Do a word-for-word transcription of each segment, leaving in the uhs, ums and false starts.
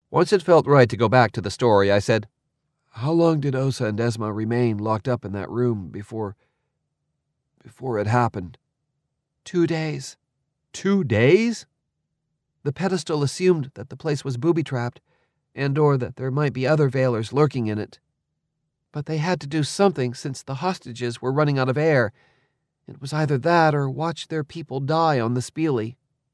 Once it felt right to go back to the story, I said, "How long did Osa and Esma remain locked up in that room before... before it happened?" Two days. Two days? The pedestal assumed that the place was booby-trapped, and or that there might be other Veilers lurking in it. But they had to do something since the hostages were running out of air. It was either that or watch their people die on the Spili.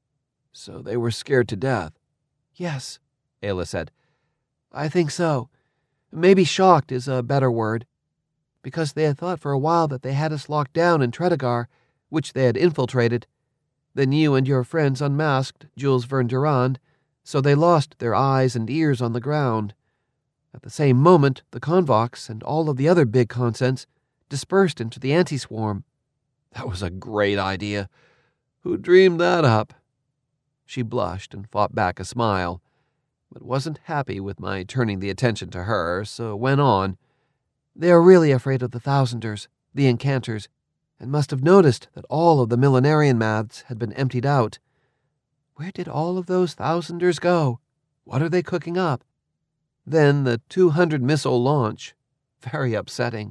So they were scared to death? Yes, Ayla said. I think so. Maybe shocked is a better word. Because they had thought for a while that they had us locked down in Tredegar, which they had infiltrated. Then you and your friends unmasked Jules Verne Durand, so they lost their eyes and ears on the ground. At the same moment, the Convox and all of the other big consents dispersed into the anti-swarm. That was a great idea. Who dreamed that up? She blushed and fought back a smile, but wasn't happy with my turning the attention to her, so went on. They are really afraid of the Thousanders, the Incanters, and must have noticed that all of the millenarian maths had been emptied out. Where did all of those Thousanders go? What are they cooking up? Then the two hundred missile launch. Very upsetting.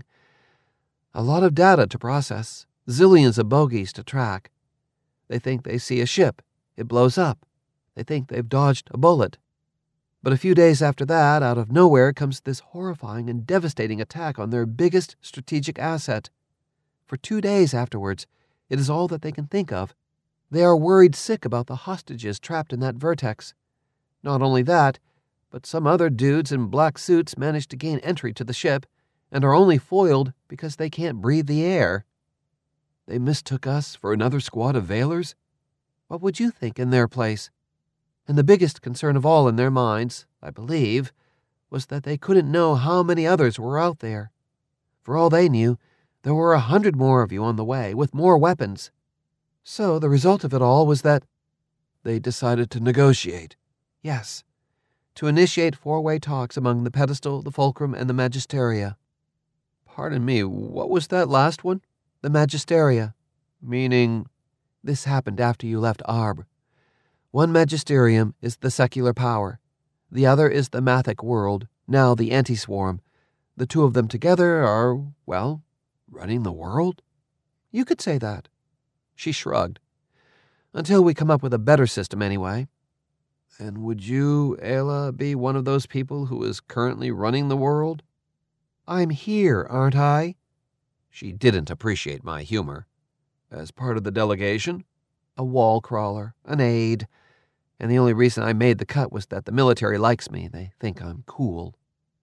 A lot of data to process, zillions of bogies to track. They think they see a ship. It blows up. They think they've dodged a bullet. But a few days after that, out of nowhere comes this horrifying and devastating attack on their biggest strategic asset. For two days afterwards, it is all that they can think of. They are worried sick about the hostages trapped in that vertex. Not only that, but some other dudes in black suits managed to gain entry to the ship and are only foiled because they can't breathe the air. They mistook us for another squad of Veilers? What would you think in their place? And the biggest concern of all in their minds, I believe, was that they couldn't know how many others were out there. For all they knew, there were a hundred more of you on the way, with more weapons. So the result of it all was that they decided to negotiate. Yes, to initiate four-way talks among the Pedestal, the Fulcrum, and the Magisteria. Pardon me, what was that last one? The Magisteria. Meaning? This happened after you left Arb. One magisterium is the secular power. The other is the Mathic world, now the anti-swarm. The two of them together are, well, running the world? You could say that. She shrugged. Until we come up with a better system, anyway. And would you, Ayla, be one of those people who is currently running the world? I'm here, aren't I? She didn't appreciate my humor. As part of the delegation? A wall crawler, an aide. And the only reason I made the cut was that the military likes me. They think I'm cool.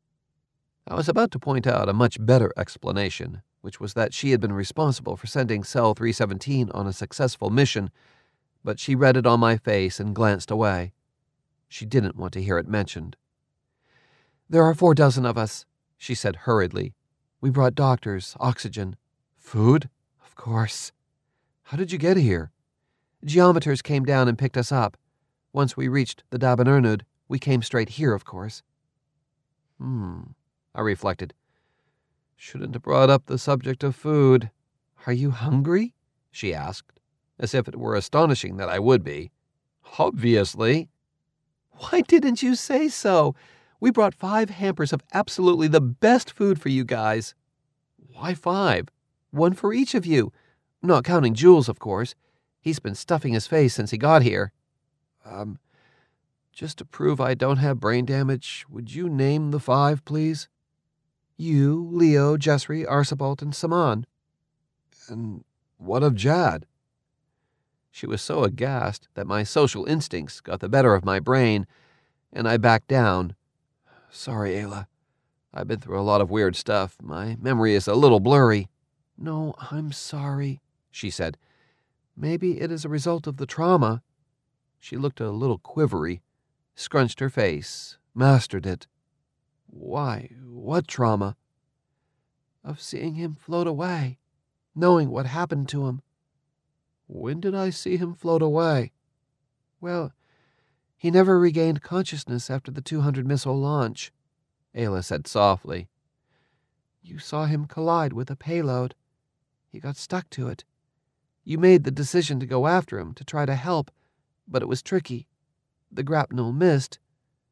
I was about to point out a much better explanation, which was that she had been responsible for sending Cell three seventeen on a successful mission, but she read it on my face and glanced away. She didn't want to hear it mentioned. There are four dozen of us, she said hurriedly. We brought doctors, oxygen. Food? Of course. How did you get here? Geometers came down and picked us up. Once we reached the Daban Ernud, we came straight here, of course. Hmm, I reflected. Shouldn't have brought up the subject of food. Are you hungry? She asked, as if it were astonishing that I would be. Obviously. Why didn't you say so? We brought five hampers of absolutely the best food for you guys. Why five? One for each of you. Not counting Jules, of course. He's been stuffing his face since he got here. Um, just to prove I don't have brain damage, would you name the five, please? You, Leo, Jessri, Arsabalt, and Saman. And what of Jad? She was so aghast that my social instincts got the better of my brain, and I backed down. Sorry, Ayla. I've been through a lot of weird stuff. My memory is a little blurry. No, I'm sorry, she said. Maybe it is a result of the trauma. She looked a little quivery, scrunched her face, mastered it. Why, what trauma? Of seeing him float away, knowing what happened to him. When did I see him float away? Well, he never regained consciousness after the two hundred missile launch, Ayla said softly. You saw him collide with a payload. He got stuck to it. You made the decision to go after him, to try to help, but it was tricky. The grapnel missed.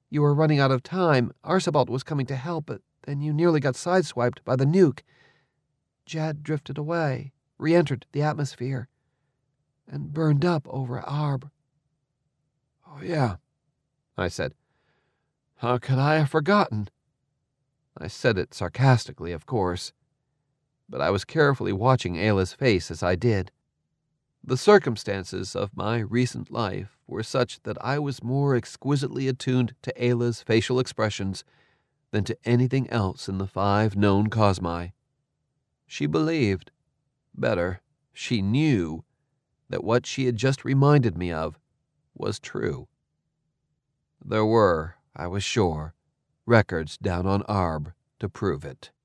You were running out of time. Archibald was coming to help, but then you nearly got sideswiped by the nuke. Jad drifted away, re-entered the atmosphere, and burned up over Arb." "Oh, yeah," I said. "How could I have forgotten?" I said it sarcastically, of course, but I was carefully watching Ayla's face as I did. The circumstances of my recent life were such that I was more exquisitely attuned to Ayla's facial expressions than to anything else in the five known cosmi. She believed, better, she knew, that what she had just reminded me of was true. There were, I was sure, records down on Arb to prove it.